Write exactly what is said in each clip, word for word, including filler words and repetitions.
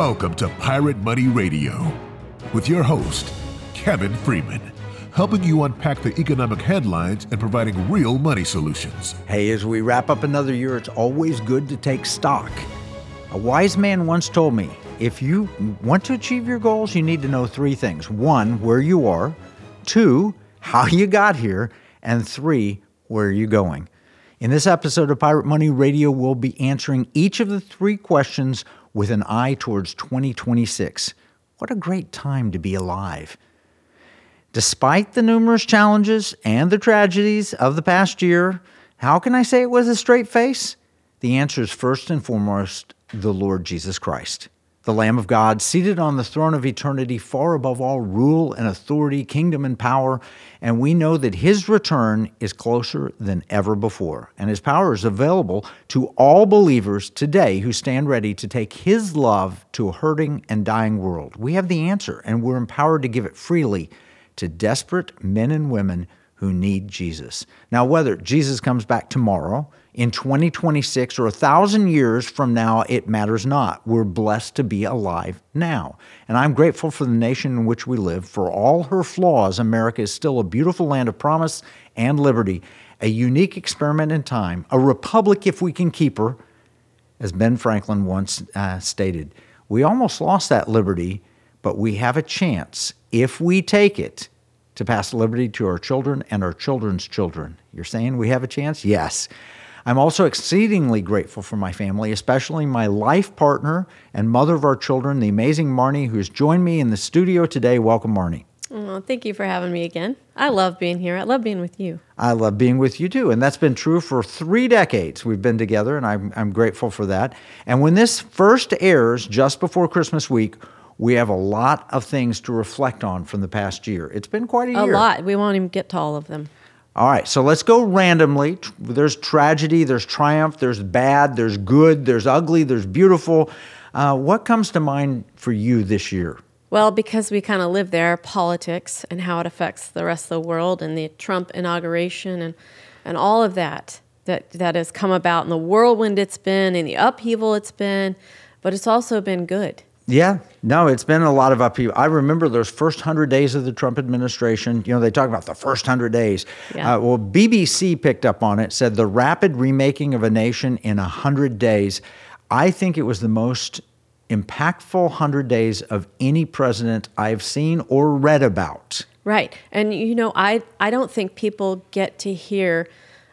Welcome to Pirate Money Radio with your host, Kevin Freeman, helping you unpack the economic headlines and providing real money solutions. Hey, as we wrap up another year, it's always good to take stock. A wise man once told me, if you want to achieve your goals, you need to know three things. One, where you are. Two, how you got here. And three, where you're going. In this episode of Pirate Money Radio, we'll be answering each of the three questions with an eye towards twenty twenty-six. What a great time to be alive. Despite the numerous challenges and the tragedies of the past year, how can I say it with a straight face? The answer is first and foremost the Lord Jesus Christ, the Lamb of God, seated on the throne of eternity, far above all rule and authority, kingdom and power, and we know that his return is closer than ever before, and his power is available to all believers today who stand ready to take his love to a hurting and dying world. We have the answer, and we're empowered to give it freely to desperate men and women who need Jesus. Now, whether Jesus comes back tomorrow, in twenty twenty-six, or a thousand years from now, it matters not. We're blessed to be alive now. And I'm grateful for the nation in which we live. For all her flaws, America is still a beautiful land of promise and liberty, a unique experiment in time, a republic if we can keep her, as Ben Franklin once uh, stated. We almost lost that liberty, but we have a chance, if we take it, to pass liberty to our children and our children's children. You're saying we have a chance? Yes. I'm also exceedingly grateful for my family, especially my life partner and mother of our children, the amazing Marnie, who's joined me in the studio today. Welcome, Marnie. Oh, thank you for having me again. I love being here. I love being with you. I love being with you too, and that's been true for three decades. We've been together, and I'm, I'm grateful for that. And when this first airs just before Christmas week, we have a lot of things to reflect on from the past year. It's been quite a year. A lot. We won't even get to all of them. All right, so let's go randomly. There's tragedy, there's triumph, there's bad, there's good, there's ugly, there's beautiful. Uh, what comes to mind for you this year? Well, because we kind of live there, politics and how it affects the rest of the world and the Trump inauguration and, and all of that, that that has come about in the whirlwind it's been and the upheaval it's been, but it's also been good. Yeah, no, it's been a lot of upheaval. I remember those first hundred days of the Trump administration. You know, they talk about the first hundred days. Yeah. Uh, well, B B C picked up on it, said the rapid remaking of a nation in a hundred days. I think it was the most impactful hundred days of any president I've seen or read about. Right, and you know, I I don't think people get to hear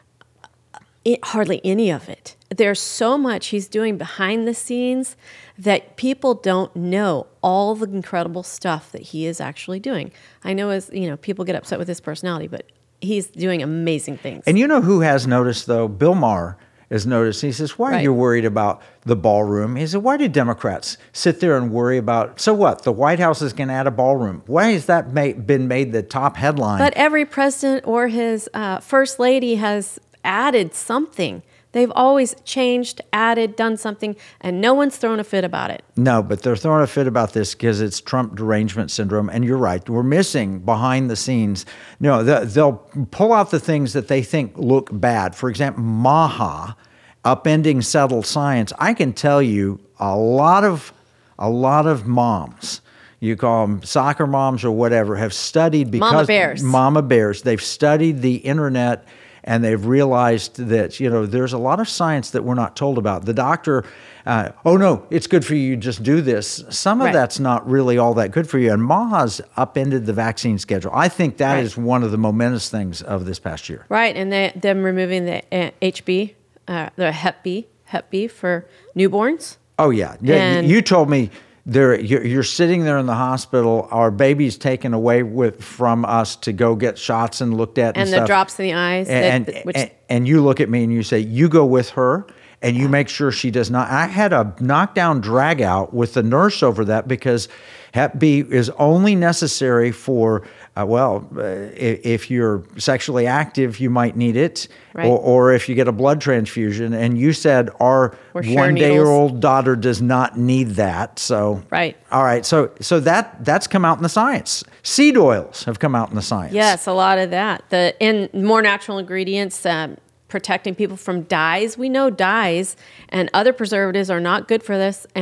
it, hardly any of it. There's so much he's doing behind the scenes that people don't know all the incredible stuff that he is actually doing. I know as, you know, people get upset with his personality, but he's doing amazing things. And you know who has noticed, though? Bill Maher has noticed. He says, why are Right. you worried about the ballroom? He said, why do Democrats sit there and worry about, so what, the White House is going to add a ballroom? Why has that ma- been made the top headline? But every president or his uh, first lady has added something. They've always changed, added, done something, and no one's thrown a fit about it. No, but they're throwing a fit about this because it's Trump derangement syndrome. And you're right. We're missing behind the scenes. No, they'll pull out the things that they think look bad. For example, MAHA, upending settled science. I can tell you a lot of a lot of moms, you call them soccer moms or whatever, have studied because Mama bears. Mama bears. They've studied the internet. And they've realized that, you know, there's a lot of science that we're not told about. The doctor, uh, oh, no, it's good for you, just do this. Some of Right. that's not really all that good for you. And MAHA's upended the vaccine schedule. I think that Right. is one of the momentous things of this past year. Right, and they, them removing the uh, H B, uh, the Hep B, Hep B for newborns. Oh, yeah. yeah And- you told me there you're, you're sitting there in the hospital, our baby's taken away with from us to go get shots and looked at and, And the stuff. drops in the eyes. And, that, and, which, and, and you look at me and you say, you go with her and you make sure she does not. I had a knockdown drag out with the nurse over that because Hep B is only necessary for, uh, well, uh, if, if you're sexually active, you might need it, Right. or, or if you get a blood transfusion. And you said our Or share one-day-old daughter does not need that. So, Right. all right. So, so that that's come out in the science. Seed oils have come out in the science. yes, a lot of that. The in more natural ingredients, um, protecting people from dyes. We know dyes and other preservatives are not good for this, and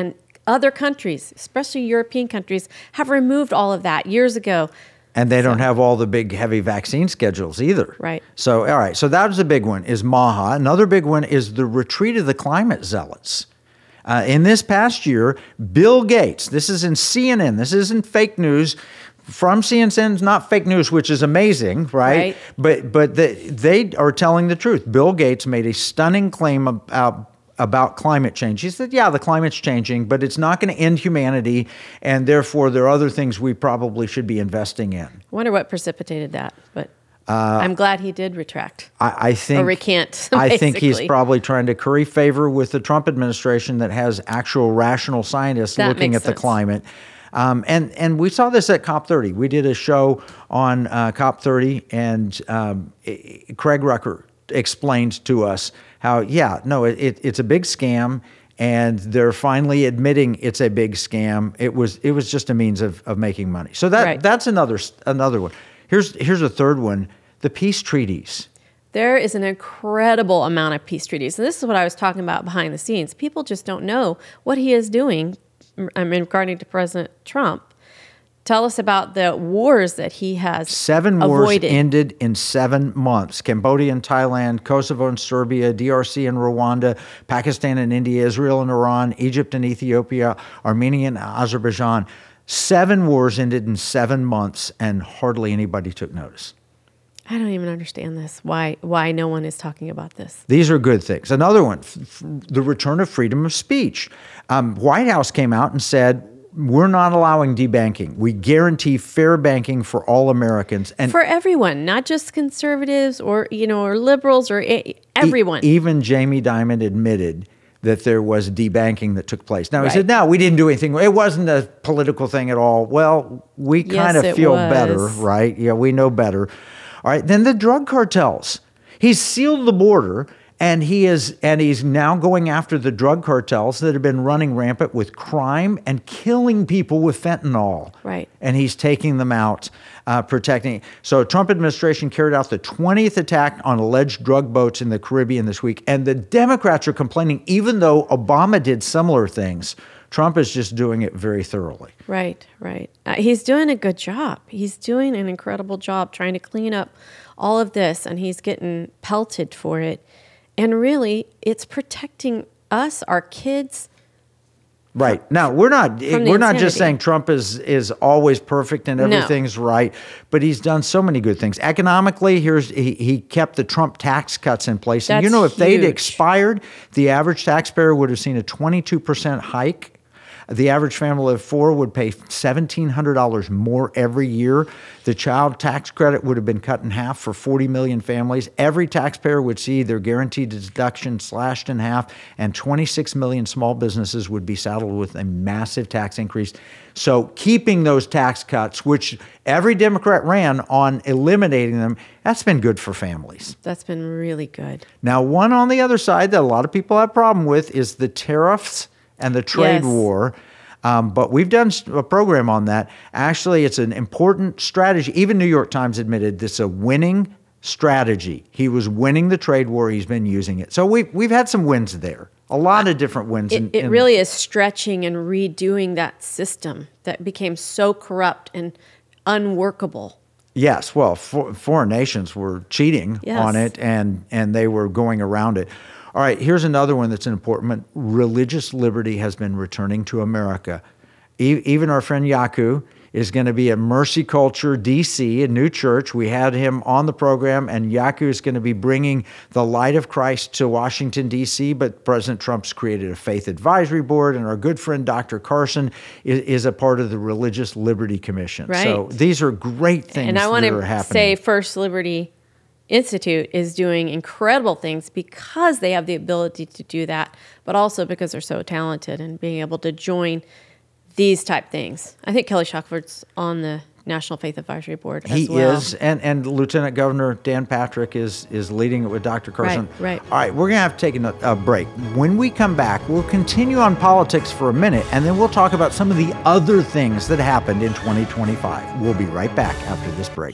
Other countries, especially European countries, have removed all of that years ago. And they don't So- have all the big, heavy vaccine schedules either. Right. So, all right. So that was a big one, is MAHA. Another big one is the retreat of the climate zealots. Uh, in this past year, Bill Gates, this is in C N N, this isn't fake news. From C N N, not fake news, which is amazing, right? Right. But but the, they are telling the truth. Bill Gates made a stunning claim about about climate change. He said, yeah, the climate's changing, but it's not going to end humanity, and therefore there are other things we probably should be investing in. I wonder what precipitated that, but I'm glad he did retract. I, I think Or recant, I think he's basically. probably trying to curry favor with the Trump administration that has actual rational scientists That looking makes at the sense. climate. Um, and and we saw this at COP thirty. We did a show on uh, COP thirty, and um, i- Craig Rucker explained to us how, yeah, no, it, it, it's a big scam, and they're finally admitting it's a big scam. It was it was just a means of, of making money. So that Right. that's another s- another one. Here's here's a third one: the peace treaties. There is an incredible amount of peace treaties. And this is what I was talking about behind the scenes. People just don't know what he is doing, I mean, regarding to President Trump. Tell us about the wars that he has Seven avoided. wars ended in seven months. Cambodia and Thailand, Kosovo and Serbia, D R C and Rwanda, Pakistan and India, Israel and Iran, Egypt and Ethiopia, Armenia and Azerbaijan. Seven wars ended in seven months, and hardly anybody took notice. I don't even understand this. Why why no one is talking about this? These are good things. Another one, f- f- the return of freedom of speech. Um, White House came out and said, we're not allowing debanking. We guarantee fair banking for all Americans. And For everyone, not just conservatives or, you know, or liberals or e- everyone. E- even Jamie Dimon admitted that there was debanking that took place. Now, he Right. said, no, we didn't do anything. It wasn't a political thing at all. Well, we Yes, kind of it feel was. better, right? Yeah, we know better. All right, then the drug cartels. He's sealed the border, and he is and he's now going after the drug cartels that have been running rampant with crime and killing people with fentanyl. Right. And he's taking them out, uh, protecting. So Trump administration carried out the twentieth attack on alleged drug boats in the Caribbean this week. And the Democrats are complaining, even though Obama did similar things, Trump is just doing it very thoroughly. Right, right. Uh, he's doing a good job. He's doing an incredible job trying to clean up all of this, and he's getting pelted for it. And really, it's protecting us, our kids. Right. Now, we're not From the we're not just insanity. saying Trump is is always perfect and No. everything's right, but he's done so many good things. Economically, here's he, he kept the Trump tax cuts in place. And you That's know, if they'd huge. expired, the average taxpayer would have seen a twenty-two percent hike. The average family of four would pay seventeen hundred dollars more every year. The child tax credit would have been cut in half for forty million families. Every taxpayer would see their guaranteed deduction slashed in half, and twenty-six million small businesses would be saddled with a massive tax increase. So keeping those tax cuts, which every Democrat ran on eliminating them, that's been good for families. That's been really good. Now, one on the other side that a lot of people have a problem with is the tariffs and the trade Yes. war. Um, but we've done a program on that. Actually, it's an important strategy. Even New York Times admitted this is a winning strategy. He was winning the trade war. He's been using it. So we've, we've had some wins there. A lot of different wins. It, in- it in- really is stretching and redoing that system that became so corrupt and unworkable. Yes, well, for, foreign nations were cheating Yes. on it, and and they were going around it. All right, here's another one that's an important one. Religious liberty has been returning to America. E- even our friend Yaku is going to be at Mercy Culture D C, a new church. We had him on the program, and Yaku is going to be bringing the light of Christ to Washington, D C, but President Trump's created a faith advisory board, and our good friend Doctor Carson is, is a part of the Religious Liberty Commission. So Right. these are great things And I want that are to happening. say First Liberty Institute is doing incredible things because they have the ability to do that, but also because they're so talented and being able to join these type things. I think Kelly Shockford's on the National Faith Advisory Board He as well. is, and, and Lieutenant Governor Dan Patrick is is leading it with Doctor Carson. right. All right, we're going to have to take a, a break. When we come back, we'll continue on politics for a minute, and then we'll talk about some of the other things that happened in twenty twenty-five. We'll be right back after this break.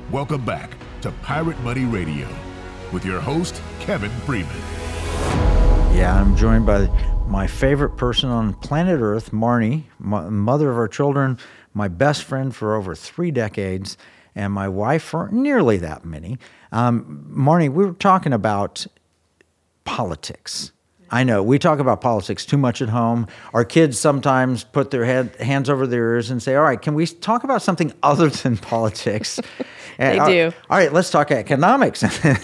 Welcome back to Pirate Money Radio with your host, Kevin Freeman. Yeah, I'm joined by my favorite person on planet Earth, Marnie, my, mother of our children, my best friend for over three decades, and my wife for nearly that many. Um, Marnie, we were talking about politics. I know, we talk about politics too much at home. Our kids sometimes put their head, hands over their ears and say, all right, can we talk about something other than politics? They and, do. All right, let's talk economics.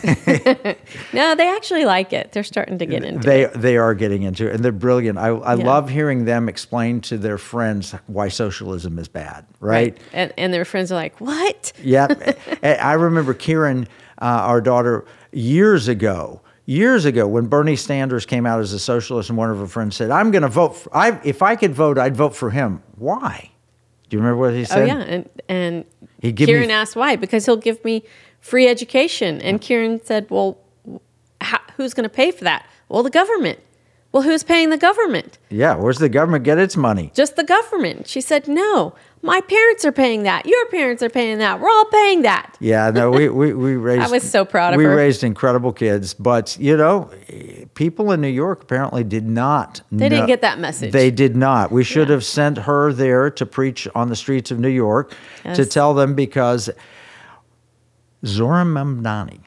No, they actually like it. They're starting to get into they, it. They are getting into it, and they're brilliant. I, I Yeah. love hearing them explain to their friends why socialism is bad, right? And, and their friends are like, what? Yep. I remember Kieran, uh, our daughter, years ago, years ago when Bernie Sanders came out as a socialist, and one of her friends said, I'm going to vote for, I, if I could vote, I'd vote for him. Why? Do you remember what he said? Oh, yeah. And, and He'd give me- Kieran asked why, because he'll give me free education. And Kieran said, well, how, who's going to pay for that? Well, the government. Well, who's paying the government? Yeah, where's the government get its money? Just the government. She said, no, my parents are paying that. Your parents are paying that. We're all paying that. Yeah, no, we, we, we raised... I was so proud of we her. We raised incredible kids, but, you know, people in New York apparently did not... They didn't get that message. They did not. We should Yeah. have sent her there to preach on the streets of New York to Yes. tell them, because Zohran Mamdani,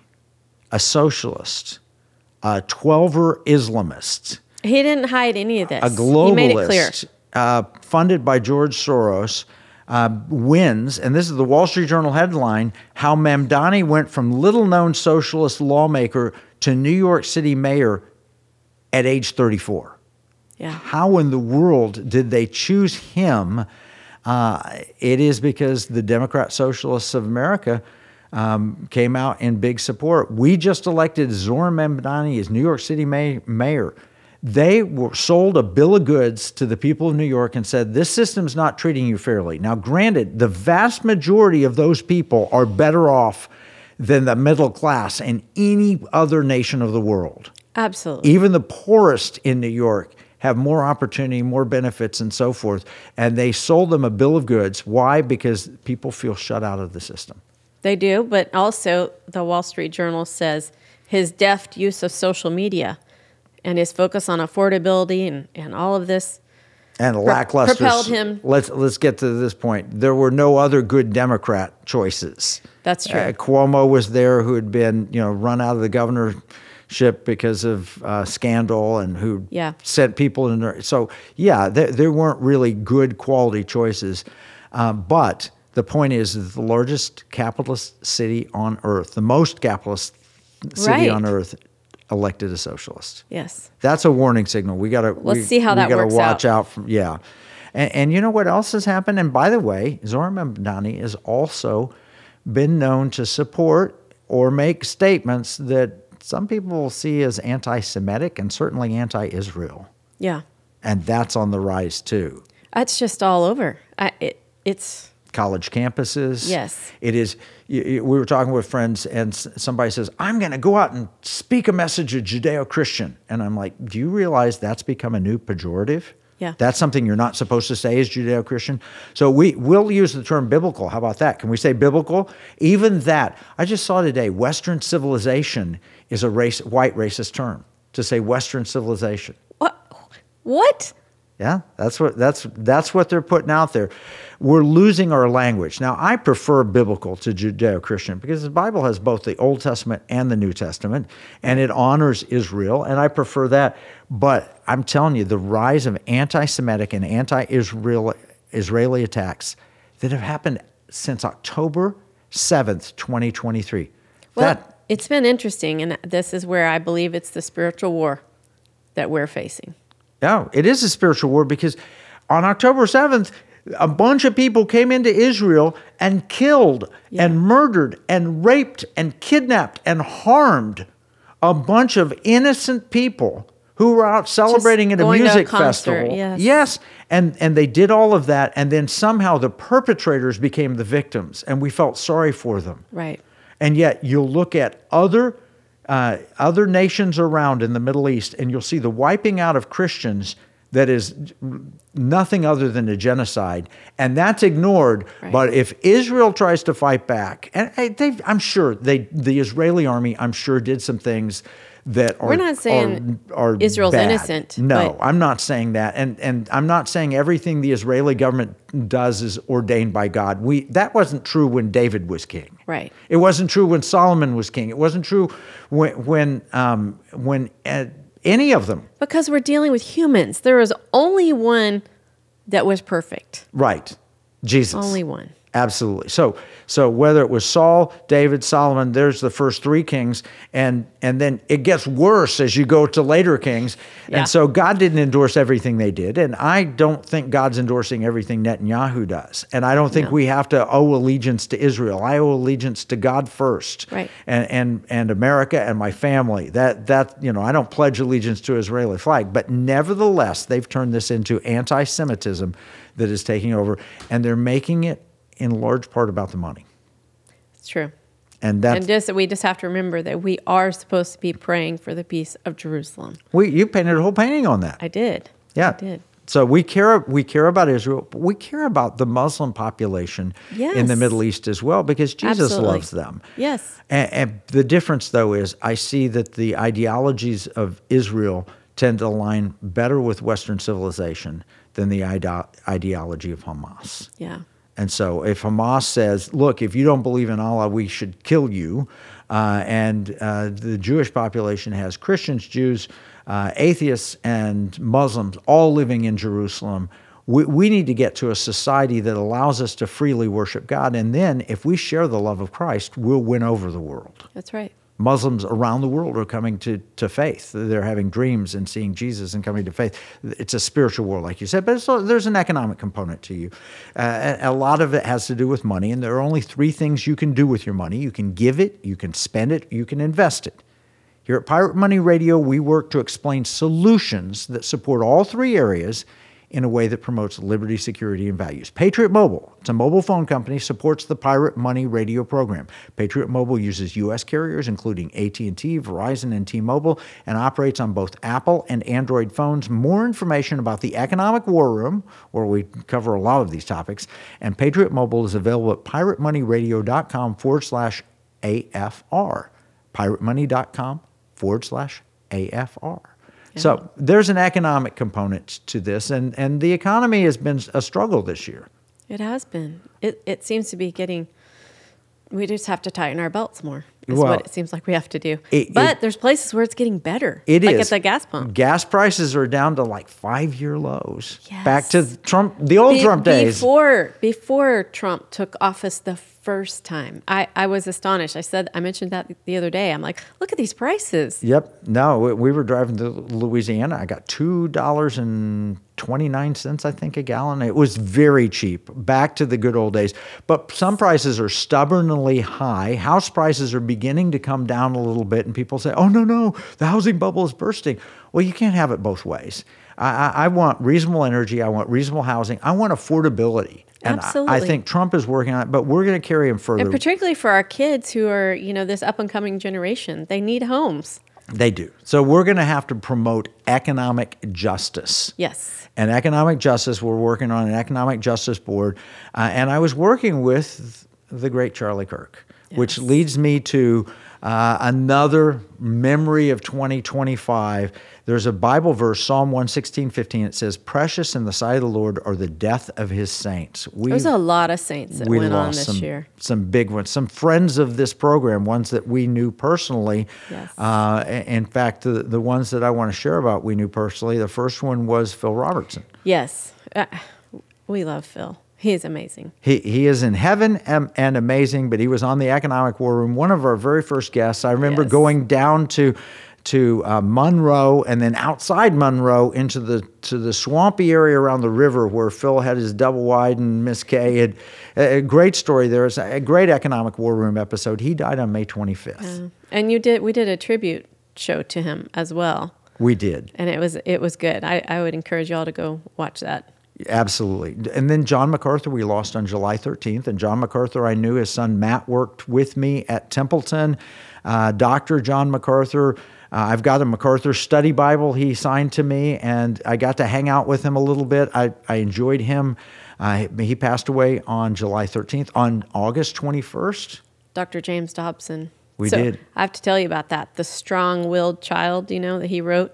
a socialist, a twelver Islamist, He didn't hide any of this. a globalist, He made it clear. Uh, funded by George Soros, uh, wins, and this is the Wall Street Journal headline, how Mamdani went from little-known socialist lawmaker to New York City mayor at age thirty-four. Yeah. How in the world did they choose him? Uh, it is because the Democrat Socialists of America um, came out in big support. We just elected Zohran Mamdani as New York City may- mayor. They were sold a bill of goods to the people of New York and said, this system's not treating you fairly. Now, granted, the vast majority of those people are better off than the middle class in any other nation of the world. Absolutely. Even the poorest in New York have more opportunity, more benefits, and so forth. And they sold them a bill of goods. Why? Because people feel shut out of the system. They do, but also the Wall Street Journal says his deft use of social media and his focus on affordability and, and all of this And lackluster. propelled him. Let's let's get to this point. There were no other good Democrat choices. That's true. Uh, Cuomo was there, who had been, you know, run out of the governorship because of uh, scandal, and who Yeah. sent people in there. So yeah, there, there weren't really good quality choices. Uh, but the point is that the largest capitalist city on earth, the most capitalist city Right. on earth, elected a socialist. Yes. That's a warning signal. We got to Let's see how we that gotta works watch out. out from yeah. And, and you know what else has happened? And by the way, Zohran Mamdani has also been known to support or make statements that some people will see as anti-Semitic and certainly anti-Israel. Yeah. And that's on the rise too. That's just all over. I, it, it's College campuses. Yes. It is. You, you, we were talking with friends, and s- somebody says, I'm going to go out and speak a message of Judeo-Christian. And I'm like, do you realize that's become a new pejorative? Yeah. That's something you're not supposed to say as Judeo-Christian. So we, we'll use the term biblical. How about that? Can we say biblical? Even that. I just saw today, Western civilization is a race, white racist term, to say Western civilization. what? What? Yeah, that's what that's that's what they're putting out there. We're losing our language. Now, I prefer biblical to Judeo-Christian because the Bible has both the Old Testament and the New Testament, and it honors Israel, and I prefer that. But I'm telling you, the rise of anti-Semitic and anti-Israel Israeli attacks that have happened since October seventh, twenty twenty-three. Well, that it's been interesting, and this is where I believe it's the spiritual war that we're facing. No, it is a spiritual war because on October seventh, a bunch of people came into Israel and killed Yeah. and murdered and raped and kidnapped and harmed a bunch of innocent people who were out celebrating at a going to a music concert, festival. yes. Yes, and, and they did all of that, and then somehow the perpetrators became the victims, and we felt sorry for them. Right. And yet you'll look at other uh, other nations around in the Middle East, and you'll see the wiping out of Christians that is nothing other than a genocide, and that's ignored. Right. But if Israel tries to fight back, and they, I'm sure they, the Israeli army, I'm sure did some things that are. We're not saying are, are Israel's bad. innocent. No, but I'm not saying that, and and I'm not saying everything the Israeli government does is ordained by God. We that wasn't true when David was king. Right. It wasn't true when Solomon was king. It wasn't true when when um, when. Uh, Any of them. Because we're dealing with humans. There was only one that was perfect. Right. Jesus. Only one. Absolutely. So so whether it was Saul, David, Solomon, there's the first three kings, and and then it gets worse as you go to later kings. Yeah. And so God didn't endorse everything they did, and I don't think God's endorsing everything Netanyahu does. And I don't think No. we have to owe allegiance to Israel. I owe allegiance to God first. Right. And and and America and my family. That that you know, I don't pledge allegiance to Israeli flag, but nevertheless, they've turned this into anti-Semitism that is taking over, and they're making it in large part about the money. It's true. And that's, And just we just have to remember that we are supposed to be praying for the peace of Jerusalem. we you painted a whole painting on that. I did. Yeah. I did. So we care we care about Israel, but we care about the Muslim population in the Yes. Middle East as well, because Jesus Absolutely. loves them. Yes. And, and the difference, though, is I see that the ideologies of Israel tend to align better with Western civilization than the ide- ideology of Hamas. Yeah. And so if Hamas says, look, if you don't believe in Allah, we should kill you, uh, and uh, the Jewish population has Christians, Jews, uh, atheists, and Muslims all living in Jerusalem, we, we need to get to a society that allows us to freely worship God. And then if we share the love of Christ, we'll win over the world. That's right. Muslims around the world are coming to, to faith. They're having dreams and seeing Jesus and coming to faith. It's a spiritual world, like you said, but it's, there's an economic component to you. Uh, a lot of it has to do with money, and there are only three things you can do with your money. You can give it, you can spend it, you can invest it. Here at Pirate Money Radio, we work to explain solutions that support all three areas in a way that promotes liberty, security, and values. Patriot Mobile, it's a mobile phone company, supports the Pirate Money Radio program. Patriot Mobile uses U S carriers, including A T and T, Verizon, and T-Mobile, and operates on both Apple and Android phones. More information about the Economic War Room, where we cover a lot of these topics, and Patriot Mobile is available at piratemoneyradio.com forward slash AFR. piratemoney.com forward slash AFR. So there's an economic component to this, and, and the economy has been a struggle this year. It has been. It it seems to be getting. We just have to tighten our belts more. Is Well, what it seems like we have to do. it- but it- there's places where it's getting better. It like is. at the gas pump. Gas prices are down to like five-year lows. Yes. Back to Trump, the old Be- Trump days. Before before Trump took office the first time, I, I was astonished. I said I mentioned that the other day. I'm like, look at these prices. Yep. No, we, we were driving to Louisiana. I got two dollars and twenty-nine cents, I think, a gallon. It was very cheap. Back to the good old days. But some prices are stubbornly high. House prices are beginning to come down a little bit, and people say, oh, no, no, the housing bubble is bursting. Well, you can't have it both ways. I, I, I want reasonable energy. I want reasonable housing. I want affordability. And I, I Absolutely. think Trump is working on it, but we're going to carry him further. And particularly for our kids who are, you know, this up and coming generation, they need homes. They do. So we're going to have to promote economic justice. Yes. And economic justice, we're working on an economic justice board. Uh, and I was working with the great Charlie Kirk, which Yes. leads me to uh, another memory of twenty twenty-five. There's a Bible verse, Psalm one sixteen, fifteen. It says, precious in the sight of the Lord are the death of his saints. We There's a lot of saints that we went on lost this some, year. some big ones, some friends of this program, ones that we knew personally. Yes. Uh, in fact, the, the ones that I want to share about we knew personally, the first one was Phil Robertson. Yes. Uh, we love Phil. He is amazing. He he is in heaven and, and amazing, but he was on the Economic War Room, one of our very first guests. I remember Yes. going down to to uh, Monroe, and then outside Monroe into the to the swampy area around the river where Phil had his double wide and Miss Kay had a, a great story there. It's a great Economic War Room episode. He died on May twenty-fifth. Uh, and you did. We did a tribute show to him as well, We did. and it was it was good. I, I would encourage y'all to go watch that. Absolutely. And then John MacArthur, we lost on July thirteenth. And John MacArthur, I knew his son Matt worked with me at Templeton. Uh, Doctor John MacArthur, uh, I've got a MacArthur study Bible he signed to me, and I got to hang out with him a little bit. I, I enjoyed him. Uh, he passed away on July thirteenth. On August twenty-first, Doctor James Dobson. We so did. I have to tell you about that. The strong-willed child, you know, that he wrote.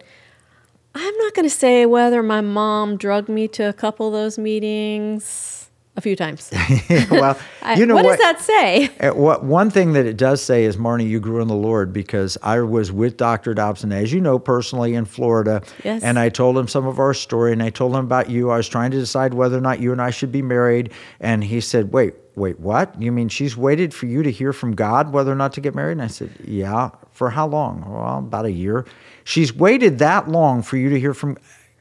I'm not going to say whether my mom drugged me to a couple of those meetings a few times. Well, I, you know what, what does that say? Uh, What one thing that it does say is, Marnie, you grew in the Lord, because I was with Doctor Dobson, as you know, personally in Florida. Yes. And I told him some of our story, and I told him about you. I was trying to decide whether or not you and I should be married. And he said, wait, wait, what? You mean she's waited for you to hear from God whether or not to get married? And I said, yeah. For how long? Well, about a year. She's waited that long for you to hear from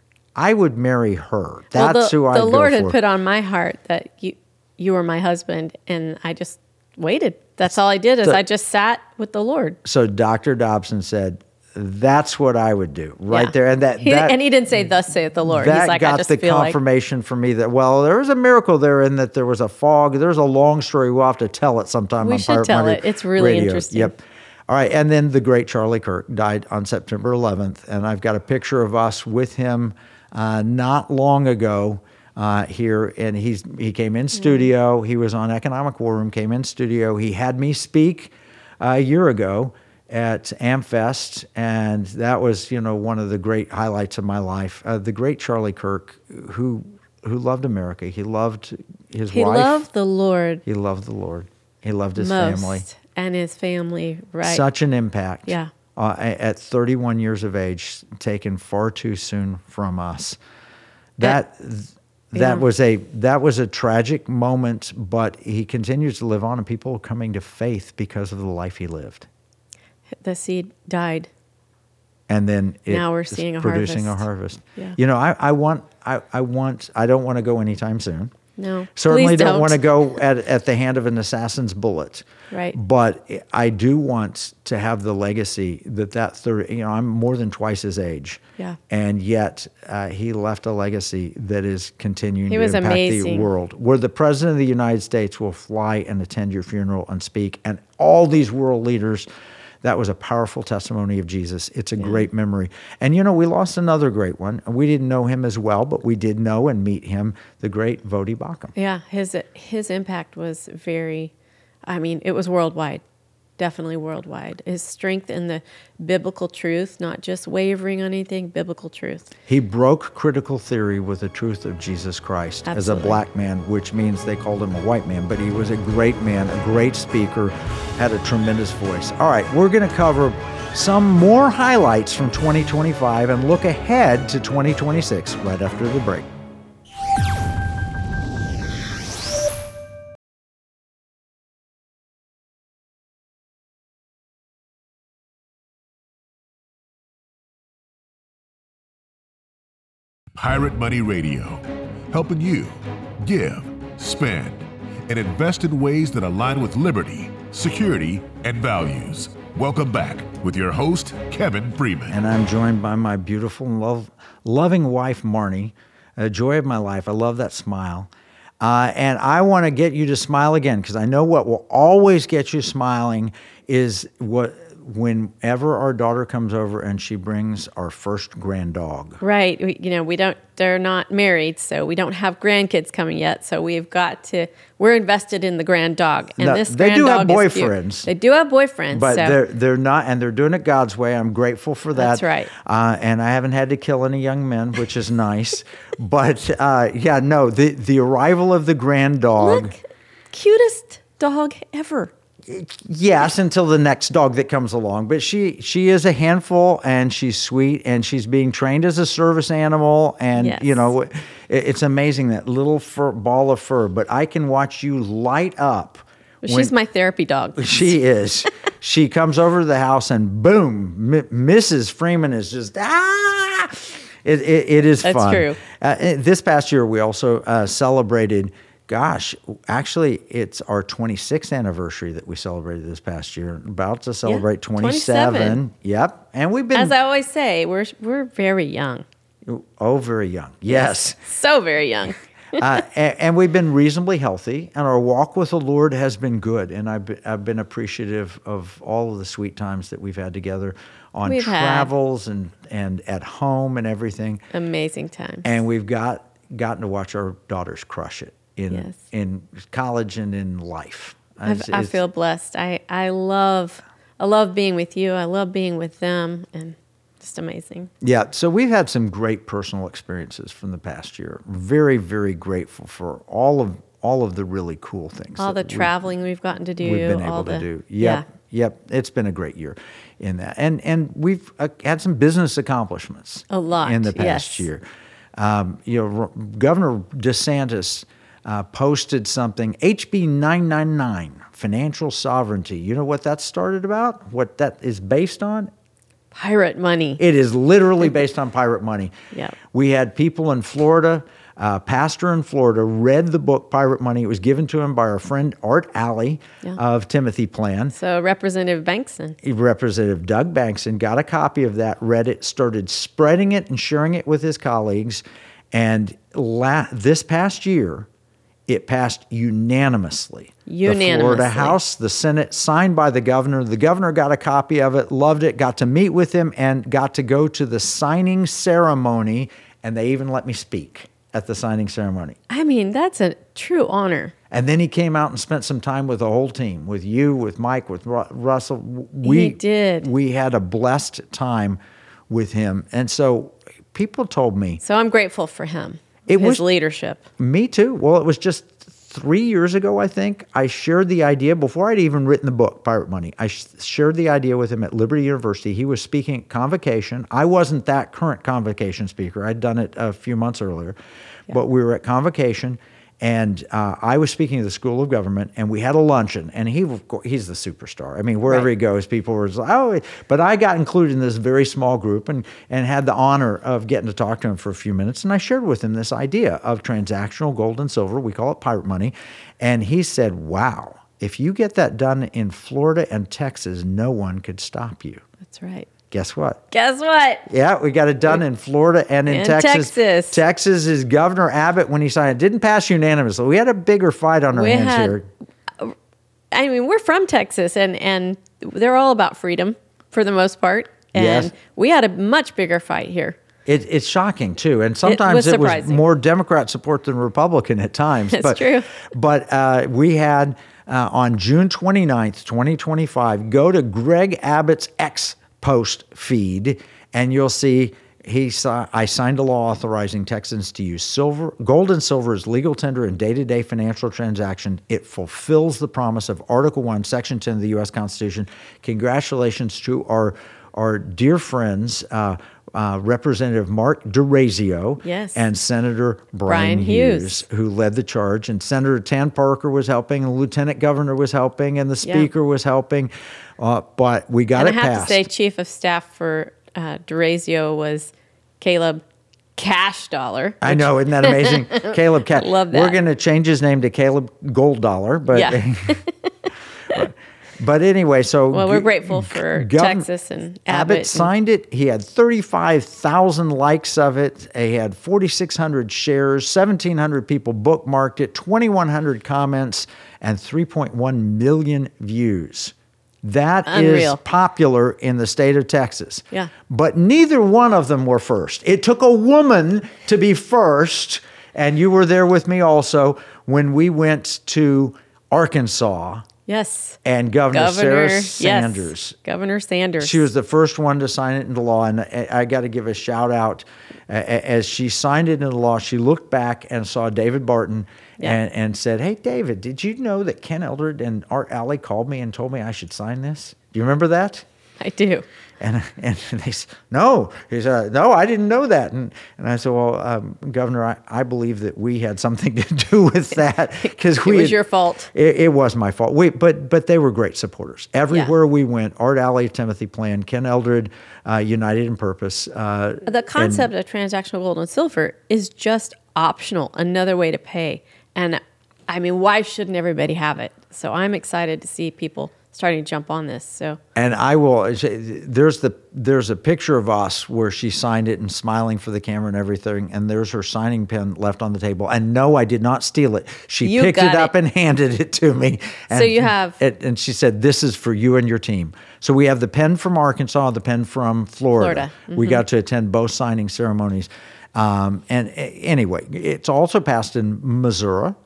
I would marry her. That's well, the, who I'd The Lord go had for. put on my heart that you you were my husband, and I just waited. That's all I did is So- I just sat with the Lord. So Doctor Dobson said, that's what I would do right Yeah. there. And that, He, that and he didn't say, "Thus saith the Lord." that He's like, got I just the feel like confirmation for me that, well, there was a miracle there in that there was a fog. There's a long story. We'll have to tell it sometime. We on should Pirate tell Money it. It's really Radio. interesting. Yep. All right. And then the great Charlie Kirk died on September eleventh. And I've got a picture of us with him uh, not long ago uh, here. And he's he came in studio. He was on Economic War Room, came in studio. He had me speak uh, a year ago at AmFest, and that was, you know, one of the great highlights of my life. Uh, the great Charlie Kirk, who who loved America. He loved his he wife. loved the Lord He loved the Lord. He loved his most, family. and his family. Right? Such an impact. Yeah. Uh, a- at thirty-one years of age, taken far too soon from us. That that yeah. was a that was a tragic moment, but he continues to live on, and people are coming to faith because of the life he lived. The seed died. And then it Now we're is seeing a producing harvest. a harvest. Yeah. You know, I, I want I, I want I don't want to go anytime soon. No, Certainly please don't, don't. want to go at, at the hand of an assassin's bullet. Right. But I do want to have the legacy that that third, you know, I'm more than twice his age. Yeah. And yet uh, he left a legacy that is continuing He to was impact amazing. the world. Where the President of the United States will fly and attend your funeral and speak, and all these world leaders. That was a powerful testimony of Jesus. It's a great memory. And, you know, we lost another great one. We didn't know him as well, but we did know and meet him, the great Voddie Baucham. Yeah, his his impact was very, I mean, it was worldwide, definitely worldwide. His strength in the biblical truth, not just wavering on anything, biblical truth. He broke critical theory with the truth of Jesus Christ as a Absolutely. black man, which means they called him a white man, but he was a great man, a great speaker, had a tremendous voice. All right, we're going to cover some more highlights from twenty twenty-five and look ahead to twenty twenty-six right after the break. Pirate Money Radio, helping you give, spend, and invest in ways that align with liberty, security, and values. Welcome back with your host, Kevin Freeman. And I'm joined by my beautiful, love, loving wife, Marnie, a joy of my life. I love that smile. Uh, and I want to get you to smile again, because I know what will always get you smiling is what whenever our daughter comes over and she brings our first grand dog. Right. We, you know, we don't, they're not married, so we don't have grandkids coming yet. So we've got to, we're invested in the grand dog. And No, this they grand do have dog is cute. boyfriends. They do have boyfriends. But so. they're they're not, and they're doing it God's way. I'm grateful for that. That's right. Uh, and I haven't had to kill any young men, which is nice. But uh, yeah, no, the the arrival of the grand dog. Look, cutest dog ever. Yes, until the next dog that comes along. But she she is a handful, and she's sweet, and she's being trained as a service animal. And, Yes. you know, it, it's amazing, that little fur, ball of fur. But I can watch you light up. She's when- my therapy dog. She is. She comes over to the house, and boom, M- Missus Freeman is just, ah! It, it, it is That's fun. true. Uh, this past year, we also uh, celebrated, gosh, actually, it's our twenty-sixth anniversary that we celebrated this past year. About to celebrate twenty-seven. twenty-seven. Yep. And we've been. As I always say, we're we're very young. Oh, very young. Yes. So very young. uh, and, and we've been reasonably healthy, and our walk with the Lord has been good. And I've been, I've been appreciative of all of the sweet times that we've had together on We've had- travels and, and at home and everything. Amazing times. And we've got gotten to watch our daughters crush it in Yes. in college and in life. I've, It's- I it's- feel blessed. I, I love I love being with you. I love being with them, and just amazing. Yeah, so we've had some great personal experiences from the past year. Very, very grateful for all of all of the really cool things. All the that we- traveling we've gotten to do. we've been all able to the, do. Yep, Yeah. yep. It's been a great year in that, and and we've uh, had some business accomplishments. A lot, in the past yes. year. Um, you know, R- Governor DeSantis uh, posted something. H B nine ninety-nine, financial sovereignty. You know what that started about? What that is based on? Pirate money. It is literally based on pirate money. Yep. We had people in Florida, a pastor in Florida read the book Pirate Money. It was given to him by our friend Art Alley Yeah. of Timothy Plan. So Representative Bankson. Representative Doug Bankson got a copy of that, read it, started spreading it and sharing it with his colleagues. And la- this past year, it passed unanimously. The Florida Unanimously. House, the Senate, signed by the governor. The governor got a copy of it, loved it, got to meet with him, and got to go to the signing ceremony. And they even let me speak at the signing ceremony. I mean, that's a true honor. And then he came out and spent some time with the whole team, with you, with Mike, with Ru- Russell. We He did. We had a blessed time with him. And so people told me, So I'm grateful for him. It his was- leadership. me too. Well, it was just three years ago, I think. I shared the idea before I'd even written the book, Pirate Money. I sh- shared the idea with him at Liberty University. He was speaking at Convocation. I wasn't that current Convocation speaker. I'd done it a few months earlier. But we were at Convocation, and uh, I was speaking at the School of Government, and we had a luncheon. And he, of course, he's the superstar. I mean, wherever Right. he goes, people were like, oh, but I got included in this very small group and, and had the honor of getting to talk to him for a few minutes. And I shared with him this idea of transactional gold and silver. We call it pirate money. And he said, wow, if you get that done in Florida and Texas, no one could stop you. That's right. Guess what? Guess what? Yeah, we got it done in Florida and in And Texas. Texas. Texas is Governor Abbott, when he signed it, didn't pass unanimously. We had a bigger fight on our We hands had- here. I mean, we're from Texas, and, and they're all about freedom for the most part. And Yes. we had a much bigger fight here. It, it's shocking too, and sometimes was it was, surprising. more Democrat support than Republican at times. That's but, true. But uh, we had uh, on June twenty-ninth, twenty twenty-five, go to Greg Abbott's X post feed, and you'll see he saw, I signed a law authorizing Texans to use silver, gold and silver as legal tender in day-to-day financial transaction. It fulfills the promise of Article One, Section ten of the U S Constitution. Congratulations to our our dear friends. Uh, Uh, Representative Mark DeRazio Yes. and Senator Brian, Brian Hughes, Hughes. who led the charge. And Senator Tan Parker was helping, and the Lieutenant Governor was helping, and the Yeah. Speaker was helping. Uh, but we got And it I have passed. to say, Chief of Staff for uh, DeRazio was Caleb Cash Dollar. I know, isn't that amazing? Caleb Cat. Love We're that. going to change his name to Caleb Gold Dollar. But, Yeah. but anyway, so. Well, we're G- grateful for Gov- Texas and Abbott. Abbott and- signed it. He had thirty-five thousand likes of it. He had forty-six hundred shares, seventeen hundred people bookmarked it, twenty-one hundred comments, and three point one million views. That Unreal. is popular in the state of Texas. Yeah. But neither one of them were first. It took a woman to be first, and you were there with me also when we went to Arkansas Yes. and Governor, Governor Sarah yes. Sanders. Governor Sanders. She was the first one to sign it into law, and I, I got to give a shout out. Uh, as she signed it into law, she looked back and saw David Barton Yeah. and, and said, "Hey, David, did you know that Ken Eldred and Art Alley called me and told me I should sign this? Do you remember that?" I do. And and they said, "No." He said, "No, I didn't know that." And and I said, "Well, um, Governor, I, I believe that we had something to do with that because It we was had- your fault. It, it was my fault. We, but but they were great supporters. Everywhere we went, Art Alley, Timothy Plan, Ken Eldred, uh, United in Purpose. Uh, The concept of transactional gold and silver is just optional, another way to pay. And I mean, why shouldn't everybody have it? So I'm excited to see people starting to jump on this. So, and I will. There's the there's a picture of us where she signed it and smiling for the camera and everything. And there's her signing pen left on the table. And no, I did not steal it. She You picked it got up it. and handed it to me. And, So you have- it, and she said, "This is for you and your team." So we have the pen from Arkansas, the pen from Florida. Florida. We got to attend both signing ceremonies. Um, and uh, anyway, it's also passed in Missouri.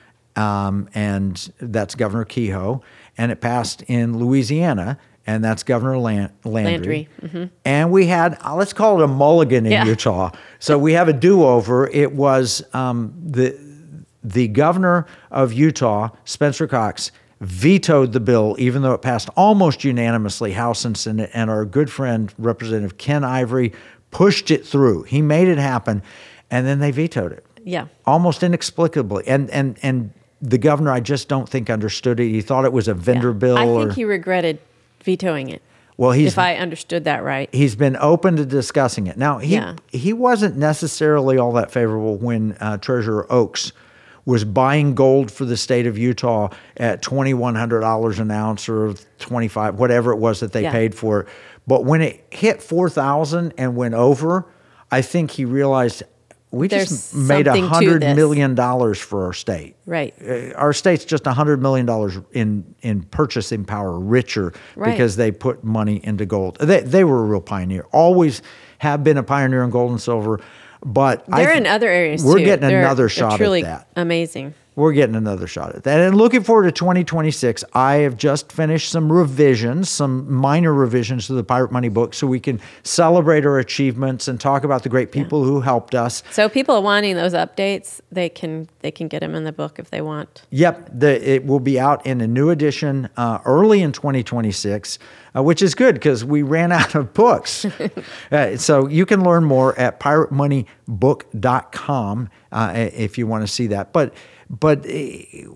Um, and that's Governor Kehoe, and it passed in Louisiana, and that's Governor Lan- Landry. Landry, And we had, uh, let's call it a mulligan in Yeah. Utah. So we have a do-over. It was um, the the governor of Utah, Spencer Cox, vetoed the bill, even though it passed almost unanimously, House and Senate, and our good friend, Representative Ken Ivory, pushed it through. He made it happen, and then they vetoed it. yeah. Almost inexplicably. And and and the governor, I just don't think understood it. He thought it was a vendor yeah. bill. I or, think he regretted vetoing it. well, he's if I understood that right. he's been open to discussing it. Now, he Yeah. he wasn't necessarily all that favorable when uh, Treasurer Oaks was buying gold for the state of Utah at twenty-one hundred dollars an ounce or twenty-five, whatever it was that they Yeah. paid for it. But when it hit four thousand and went over, I think he realized we There's just made a something to hundred this. million dollars for our state. Right. Uh, Our state's just a hundred million dollars in in purchasing power richer Right. because they put money into gold. They they were a real pioneer. Always have been a pioneer in gold and silver. But I They're th- in other areas We're too. getting They're- another they're shot truly at that. amazing. We're getting another shot at that. And looking forward to twenty twenty-six, I have just finished some revisions, some minor revisions to the Pirate Money book so we can celebrate our achievements and talk about the great people who helped us. So people wanting those updates, they can they can get them in the book if they want. Yep, the, it will be out in a new edition uh, early in twenty twenty-six, uh, which is good because we ran out of books. uh, so you can learn more at pirate money book dot com uh, if you want to see that. But but uh,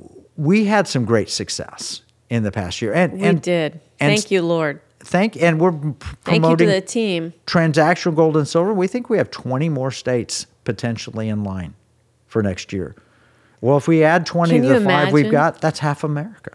we had some great success in the past year, and We and, did. and Thank you, Lord. Thank and we're p- Thank you promoting to the team. transactional gold and silver. We think we have twenty more states potentially in line for next year. Well, if we add twenty Can to you the five we've imagine? got, that's half America.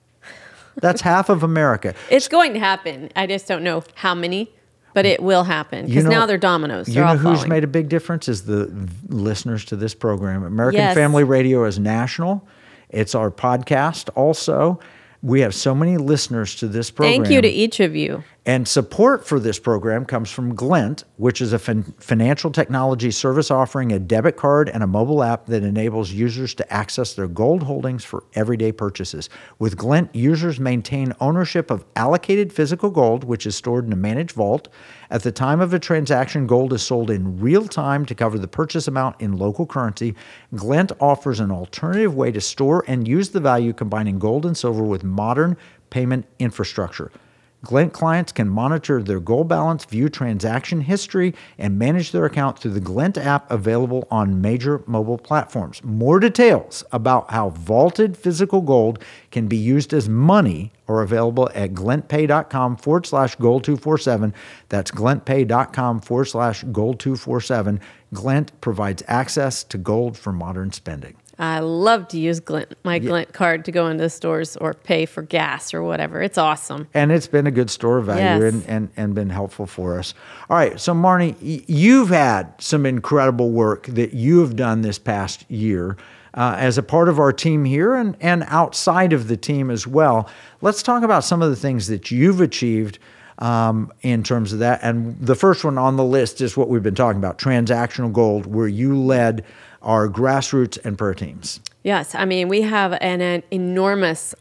That's half of America. It's going to happen. I just don't know how many, but it will happen because You know- now they're dominoes. They're You know all who's falling. made a big difference is the v- listeners to this program. American Yes. Family Radio is national. It's our podcast also. We have so many listeners to this program. Thank you to each of you. And support for this program comes from Glint, which is a fin- financial technology service offering a debit card and a mobile app that enables users to access their gold holdings for everyday purchases. With Glint, users maintain ownership of allocated physical gold, which is stored in a managed vault. At the time of a transaction, gold is sold in real time to cover the purchase amount in local currency. Glint offers an alternative way to store and use the value, combining gold and silver with modern payment infrastructure. Glint clients can monitor their gold balance, view transaction history, and manage their account through the Glint app available on major mobile platforms. More details about how vaulted physical gold can be used as money are available at glintpay.com forward slash gold 247. That's glintpay.com forward slash gold 247. Glint provides access to gold for modern spending. I love to use Glint, my Glint card to go into the stores or pay for gas or whatever. It's awesome. And it's been a good store of value Yes. and, and, and been helpful for us. All right, so Marnie, y- you've had some incredible work that you have done this past year uh, as a part of our team here and, and outside of the team as well. Let's talk about some of the things that you've achieved um, in terms of that. And the first one on the list is what we've been talking about, transactional gold, where you led our grassroots and prayer teams. Yes, I mean, we have an, an enormous,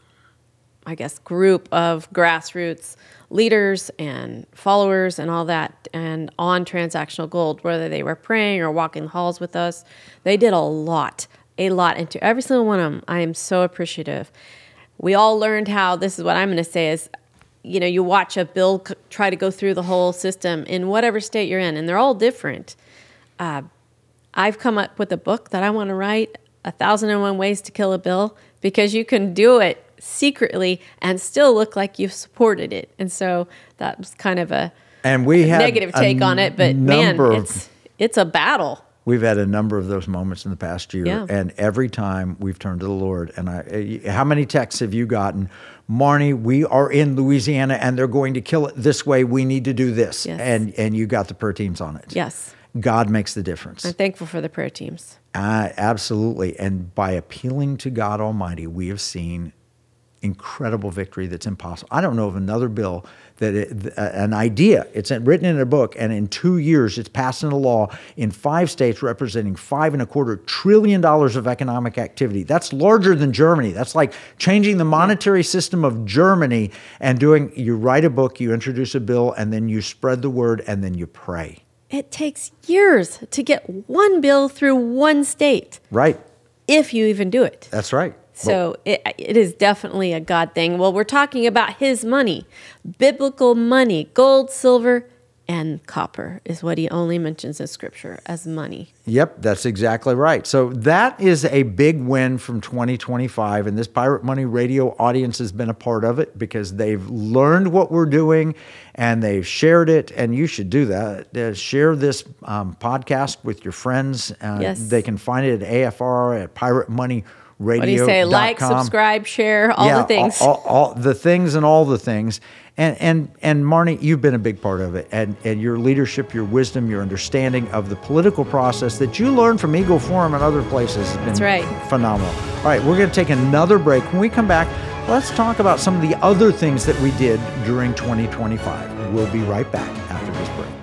I guess, group of grassroots leaders and followers and all that, and on transactional gold, whether they were praying or walking the halls with us. They did a lot, a lot. And to every single one of them, I am so appreciative. We all learned how, this is what I'm going to say is, you know, you watch a bill c- try to go through the whole system in whatever state you're in, and they're all different. Uh, I've come up with a book that I want to write, A Thousand and One Ways to Kill a Bill, because you can do it secretly and still look like you've supported it. And so that was kind of a And we had negative a take on it, but man, number of- it's it's a battle. We've had a number of those moments in the past year, Yeah. and every time we've turned to the Lord. And I, how many texts have you gotten? Marnie, we are in Louisiana, and they're going to kill it this way. We need to do this, Yes. and and you got the prayer teams on it. Yes. God makes the difference. I'm thankful for the prayer teams. Uh, absolutely, and by appealing to God Almighty, we have seen incredible victory that's impossible. I don't know of another bill that it, uh, an idea, it's written in a book, and in two years it's passed into law in five states representing five and a quarter trillion dollars of economic activity. That's larger than Germany. That's like changing the monetary system of Germany and doing, you write a book, you introduce a bill, and then you spread the word, and then you pray. It takes years to get one bill through one state, Right. if you even do it. That's right. So it, it is definitely a God thing. Well, we're talking about his money, biblical money, gold, silver, and copper is what he only mentions in Scripture as money. Yep, that's exactly right. So that is a big win from twenty twenty-five, and this Pirate Money Radio audience has been a part of it because they've learned what we're doing and they've shared it, and you should do that. Uh, share this um, podcast with your friends. Uh, Yes. They can find it at A F R, at Pirate Money Radio. What do you say? Like, subscribe, share, all the things. All, all, all the things and all the things. And and and Marnie, you've been a big part of it. And and your leadership, your wisdom, your understanding of the political process that you learned from Eagle Forum and other places has been That's right. phenomenal. All right, we're going to take another break. When we come back, let's talk about some of the other things that we did during twenty twenty-five. We'll be right back after this break.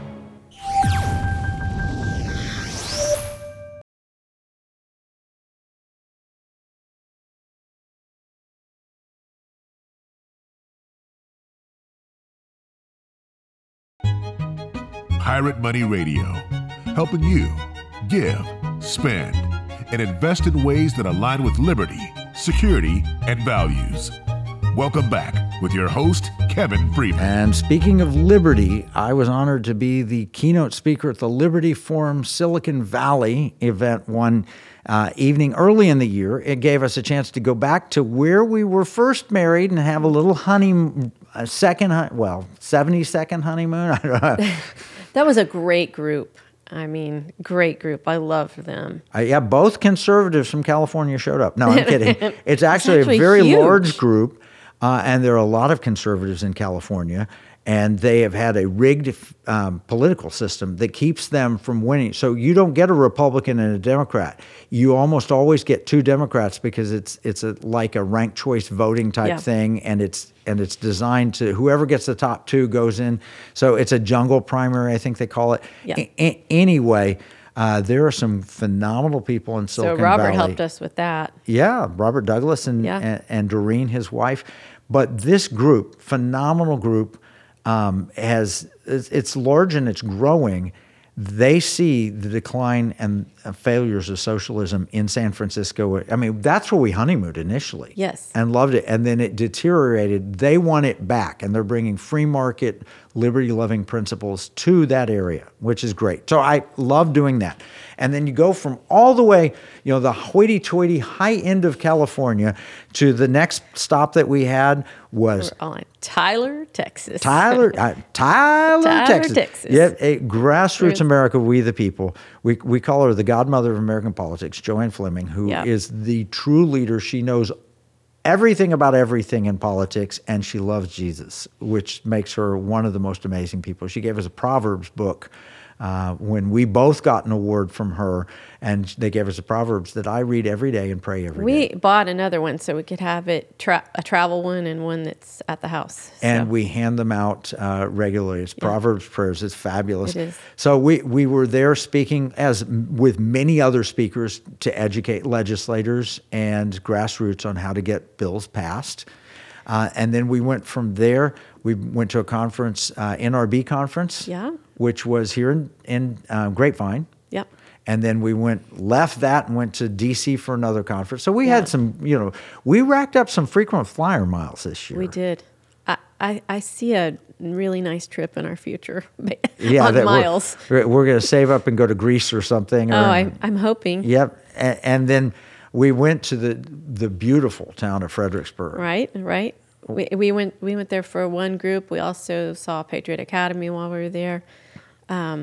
Pirate Money Radio, helping you give, spend, and invest in ways that align with liberty, security, and values. Welcome back with your host, Kevin Freeman. And speaking of liberty, I was honored to be the keynote speaker at the Liberty Forum Silicon Valley event one uh, evening early in the year. It gave us a chance to go back to where we were first married and have a little honeymoon, a second, hun- well, seventy-second honeymoon. I don't know. That was a great group. I mean, great group. I loved them. Uh, yeah, both conservatives from California showed up. No, I'm kidding. It's actually, actually a very huge. large group, uh, and there are a lot of conservatives in California, and they have had a rigged um, political system that keeps them from winning. So you don't get a Republican and a Democrat. You almost always get two Democrats because it's it's a, like a ranked choice voting type Yeah. thing, and it's and it's designed to whoever gets the top two goes in. So it's a jungle primary, I think they call it. Yeah. A- a- anyway. Uh, there are some phenomenal people in So Silicon Robert Valley. helped us with that. Yeah, Robert Douglas and, Yeah. and, and Doreen, his wife. But this group, phenomenal group, um, has it's, it's large and it's growing. They see the decline and uh, failures of socialism in San Francisco. I mean, that's where we honeymooned initially. Yes. And loved it. And then it deteriorated. They want it back. And they're bringing free market, liberty-loving principles to that area, which is great. So I love doing that. And then you go from all the way, you know, the hoity-toity high end of California to the next stop that we had was We're on Tyler, Texas. Tyler, uh, Tyler, Tyler, Texas. Texas. Yeah, a grassroots Really? America, we the people. We we call her the godmother of American politics, Joanne Fleming, who Yeah. is the true leader. She knows everything about everything in politics, and she loves Jesus, which makes her one of the most amazing people. She gave us a Proverbs book uh, when we both got an award from her, and they gave us a Proverbs that I read every day and pray every day. We bought another one so we could have it tra- a travel one and one that's at the house. And So, we hand them out uh, regularly. It's Proverbs prayers. It's fabulous. It is. So we, we were there speaking as with many other speakers to educate legislators and grassroots on how to get bills passed. Uh, and then we went from there. We went to a conference, uh, N R B conference, Yeah. which was here in, in uh, Grapevine. Yep. And then we went, left that and went to D C for another conference. So we Yeah. had some, you know, we racked up some frequent flyer miles this year. We did. I, I, I see a really nice trip in our future Yeah, on that we're- miles. We're, we're going to save up and go to Greece or something. Or, Oh, I, I'm hoping. Yep. And, and then we went to the the beautiful town of Fredericksburg. Right, right. We, we went we went there for one group. We also saw Patriot Academy while we were there. Um,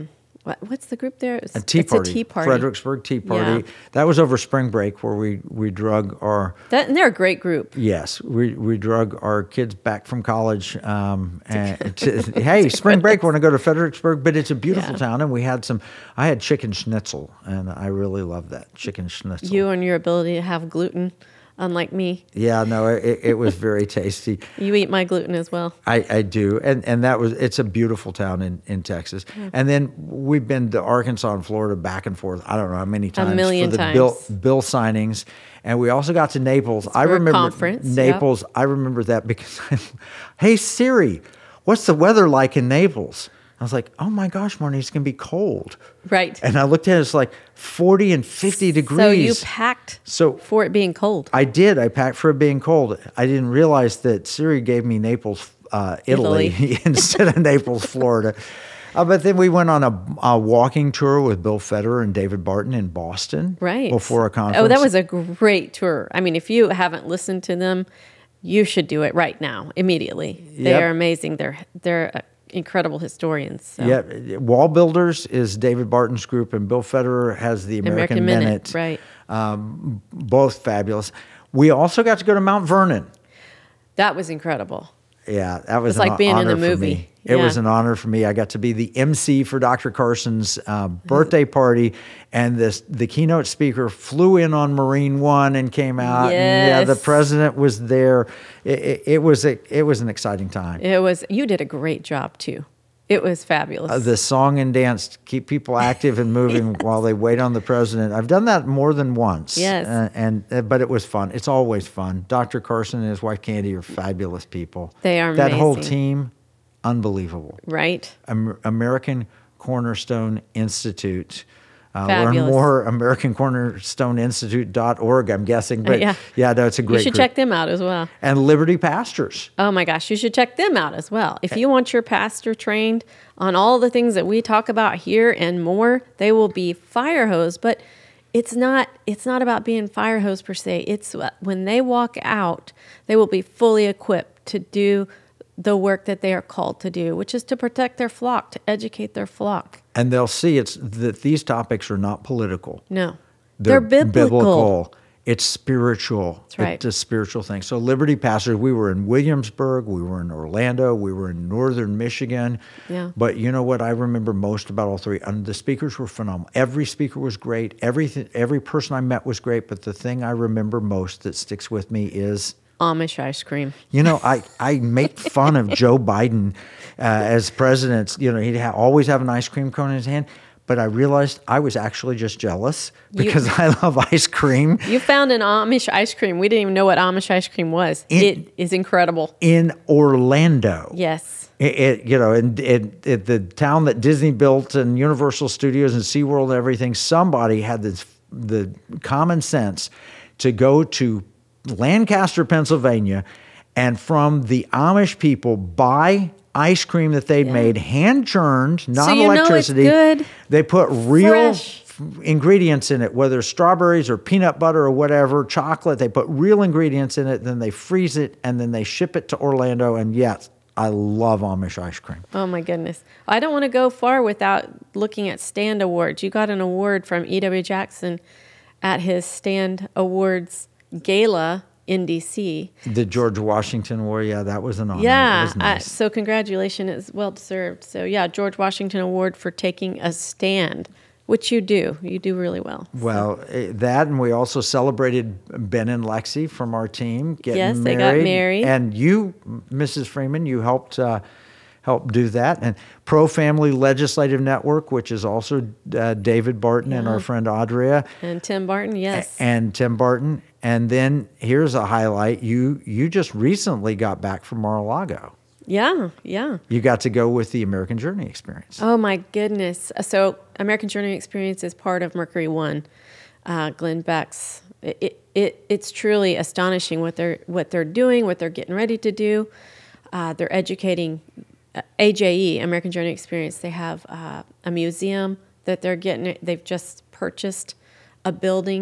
what, what's the group there? It's A tea it's party. a tea party. Fredericksburg Tea Party. Yeah. That was over spring break where we, we drug our, That, and they're a great group. yes, we, we drug our kids back from college. Um, and to, hey, spring break, want to go to Fredericksburg, but it's a beautiful Yeah. town. And we had some, I had chicken schnitzel, and I really love that chicken schnitzel. You and your ability to have gluten, unlike me. Yeah, no, it, it was very tasty. You eat my gluten as well. I, I do, and and that was it's a beautiful town in, in Texas. And then we've been to Arkansas and Florida back and forth. I don't know how many times million for the times. bill bill signings, and we also got to Naples. I for a remember conference, Naples. I remember that because, hey Siri, what's the weather like in Naples? I was like, oh my gosh, Marnie, it's gonna be cold. Right. And I looked at it, it's like forty and fifty degrees. So you packed So- for it being cold. I did. I packed for it being cold. I didn't realize that Siri gave me Naples, uh, Italy, Italy. instead of Naples, Florida. Uh, but then we went on a, a walking tour with Bill Federer and David Barton in Boston. Right. Before a conference. Oh, that was a great tour. I mean, if you haven't listened to them, you should do it right now, immediately. They Yep. are amazing. They're they're uh, incredible historians. So. Yeah, Wall Builders is David Barton's group, and Bill Federer has the American, American Minute, Minute. right. Um, both fabulous. We also got to go to Mount Vernon. That was incredible. Yeah, that was It's like an being in honor the for movie. me. It was Yeah. an honor for me. I got to be the M C for Doctor Carson's uh, birthday party, and this the keynote speaker flew in on Marine One and came out. And yeah, the Yes. president was there. It, it, it was a, it was an exciting time. It was. You did a great job too. It was fabulous. Uh, the song and dance to keep people active and moving while they wait on the president. I've done that more than once. Yes. Uh, and uh, but it was fun. It's always fun. Doctor Carson and his wife Candy are fabulous people. They are That whole amazing. team, unbelievable. right. Am- American Cornerstone Institute. Uh, learn Fabulous. more, American Cornerstone Institute dot org, I'm guessing. But yeah. yeah, no, it's a You great should group. check them out as well. And Liberty Pastors. Oh my gosh, you should check them out as well. If you want your pastor trained on all the things that we talk about here and more, they will be fire hose. But it's not. It's not about being fire hose per se. It's when they walk out, they will be fully equipped to do the work that they are called to do, which is to protect their flock, to educate their flock. And they'll see it's that these topics are not political. No, They're, they're, biblical. It's spiritual. That's right. It's a spiritual thing. So Liberty Pastors, we were in Williamsburg, we were in Orlando, we were in northern Michigan. Yeah. But you know what I remember most about all three? And the speakers were phenomenal. Every speaker was great. Everything, every person I met was great. But the thing I remember most that sticks with me is, Amish ice cream. you know, I, I make fun of Joe Biden uh, as president. You know, he'd ha- always have an ice cream cone in his hand. But I realized I was actually just jealous because I love ice cream. You found an Amish ice cream. We didn't even know what Amish ice cream was. It- it is incredible. In Orlando. Yes. It, it, you know, in, in, in the town that Disney built and Universal Studios and SeaWorld and everything, somebody had this, the common sense to go to Lancaster, Pennsylvania, and from the Amish people buy ice cream that they'd Yeah. made, hand churned, not So you know it's electricity. good, They put real fresh. f- ingredients in it, whether strawberries or peanut butter or whatever, chocolate. They put real ingredients in it, then they freeze it, and then they ship it to Orlando. And yes, I love Amish ice cream. Oh my goodness. I don't want to go far without looking at Stand Awards. You got an award from E W. Jackson at his Stand Awards gala in D C. The George Washington Award, yeah, that was an honor. That Yeah. was uh, nice. so congratulations. It's well deserved. So yeah, George Washington Award for taking a stand, which you do. You do really well. Well, eh, that, and we also celebrated Ben and Lexi from our team getting Yes, married. they got married. And you, Missus Freeman, you helped uh, help do that. And Pro Family Legislative Network, which is also uh, David Barton and our friend Audria And Tim Barton, yes. and Tim Barton. And then here's a highlight: you you just recently got back from Mar-a-Lago. yeah, yeah. You got to go with the American Journey experience. Oh my goodness! So American Journey Experience is part of Mercury One, uh, Glenn Beck's. It, it, it it's truly astonishing what they're what they're doing, what they're getting ready to do. Uh, they're educating uh, A J E, American Journey Experience. They have uh, a museum that they're getting. They've just purchased a building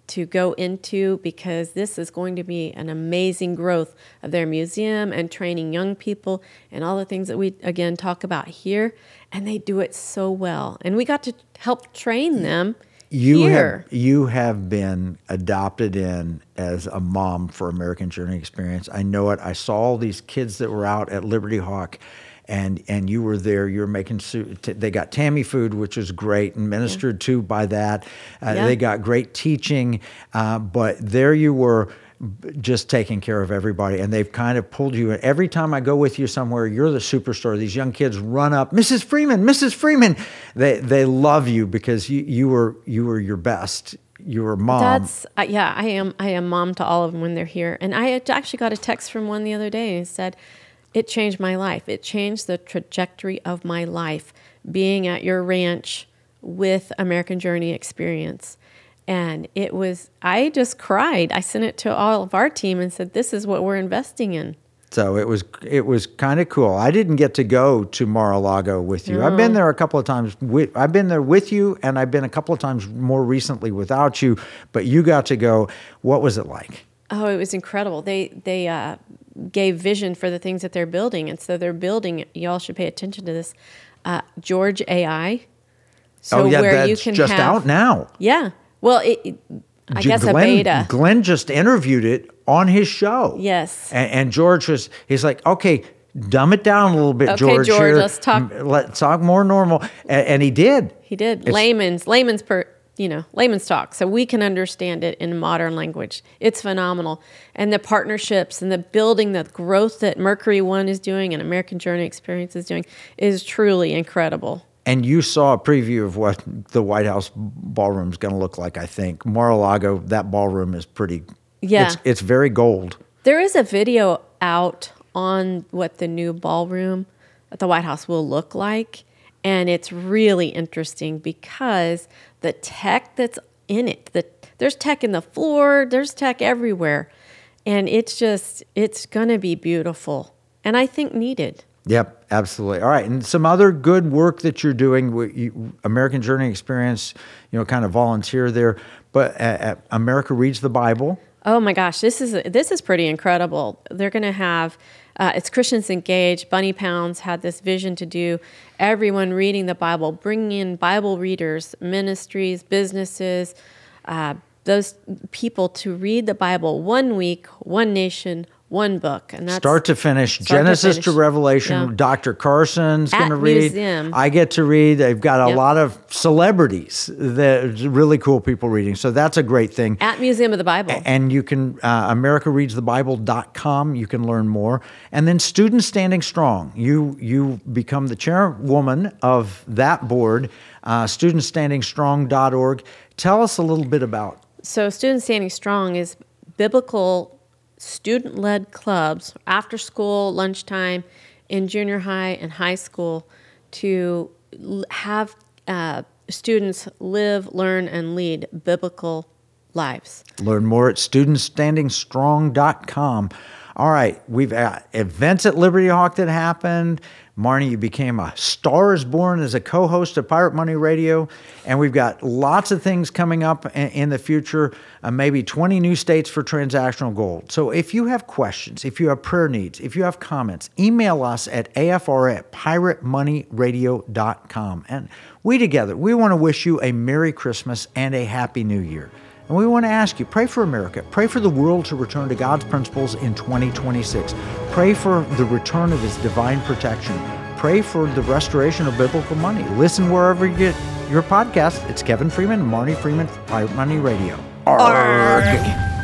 to go into, because this is going to be an amazing growth of their museum and training young people and all the things that we, again, talk about here. And they do it so well. And we got to help train them You here. have you have been adopted in as a mom for American Journey Experience. I know it. I saw all these kids that were out at Liberty Hawk, and and you were there. You were making su- t- they got Tammy food, which was great, and ministered to by that. Uh, Yeah. They got great teaching, uh, but there you were, b- just taking care of everybody, and they've kind of pulled you in. Every time I go with you somewhere, you're the superstar. These young kids run up, Missus Freeman, Missus Freeman. They they love you because you you were you were your best. You were mom. That's uh, yeah. I am. I am mom to all of them when they're here. And I had actually got a text from one the other day and said, "It changed my life. It changed the trajectory of my life being at your ranch with American Journey Experience." And it was. I just cried. I sent it to all of our team and said, "This is what we're investing in." So it was it was kind of cool. I didn't get to go to Mar-a-Lago with you. I've been there a couple of times. With, I've been there with you, and I've been a couple of times more recently without you. But you got to go. What was it like? Oh, it was incredible. They they uh, gave vision for the things that they're building, and so they're building. Y'all should pay attention to this. Uh, George A I. So oh yeah, where that's you can just have, out now. Yeah. Well, it, it, I G- guess Glenn, a beta. Glenn just interviewed it on his show. Yes. And, and George was, he's like, okay, dumb it down a little bit, Okay, George. George, here. let's talk- M- Let's talk more normal. And, and he did. He did. It's- layman's layman's per you know layman's talk, so we can understand it in modern language. It's phenomenal, and the partnerships and the building, the growth that Mercury One is doing and American Journey Experience is doing is truly incredible. And you saw a preview of what the White House ballroom is going to look like, I think. Mar-a-Lago, that ballroom is pretty, Yeah. it's, it's very gold. There is a video out on what the new ballroom at the White House will look like, and it's really interesting because the tech that's in it, the, there's tech in the floor, there's tech everywhere, and it's just, it's going to be beautiful, and I think needed. Yep, absolutely. All right, and some other good work that you're doing with you, American Journey Experience, you know, kind of volunteer there, but at, at America Reads the Bible. Oh my gosh, this is this is pretty incredible. They're going to have uh, it's Christians Engaged. Bunny Pounds had this vision to do everyone reading the Bible, bringing in Bible readers, ministries, businesses, uh, those people to read the Bible one week, one nation, one book, and that's Start to finish, start to Genesis to, finish. Revelation. Yeah. Doctor Carson's At going to read. museum. I get to read. They've got a Yep. lot of celebrities, that really cool people reading. So that's a great thing. at Museum of the Bible. And you can, uh, America Reads the Bible dot com, you can learn more. And then Students Standing Strong. You you become the chairwoman of that board, uh, students standing strong dot org. Tell us a little bit about. So Students Standing Strong is biblical student-led clubs after school, lunchtime, in junior high and high school to l- have uh, students live, learn, and lead biblical lives. Learn more at students standing strong dot com. All right, we've got events at Liberty Hawk that happened. Marnie, you became a Star is Born as a co-host of Pirate Money Radio. And we've got lots of things coming up in, in the future, uh, maybe twenty new states for transactional gold. So if you have questions, if you have prayer needs, if you have comments, email us at A F R at pirate money radio dot com. And we together, we want to wish you a Merry Christmas and a Happy New Year. And we want to ask you, pray for America. Pray for the world to return to God's principles in twenty twenty-six. Pray for the return of His divine protection. Pray for the restoration of biblical money. Listen wherever you get your podcast. It's Kevin Freeman and Marnie Freeman for Pirate Money Radio. Arrgh.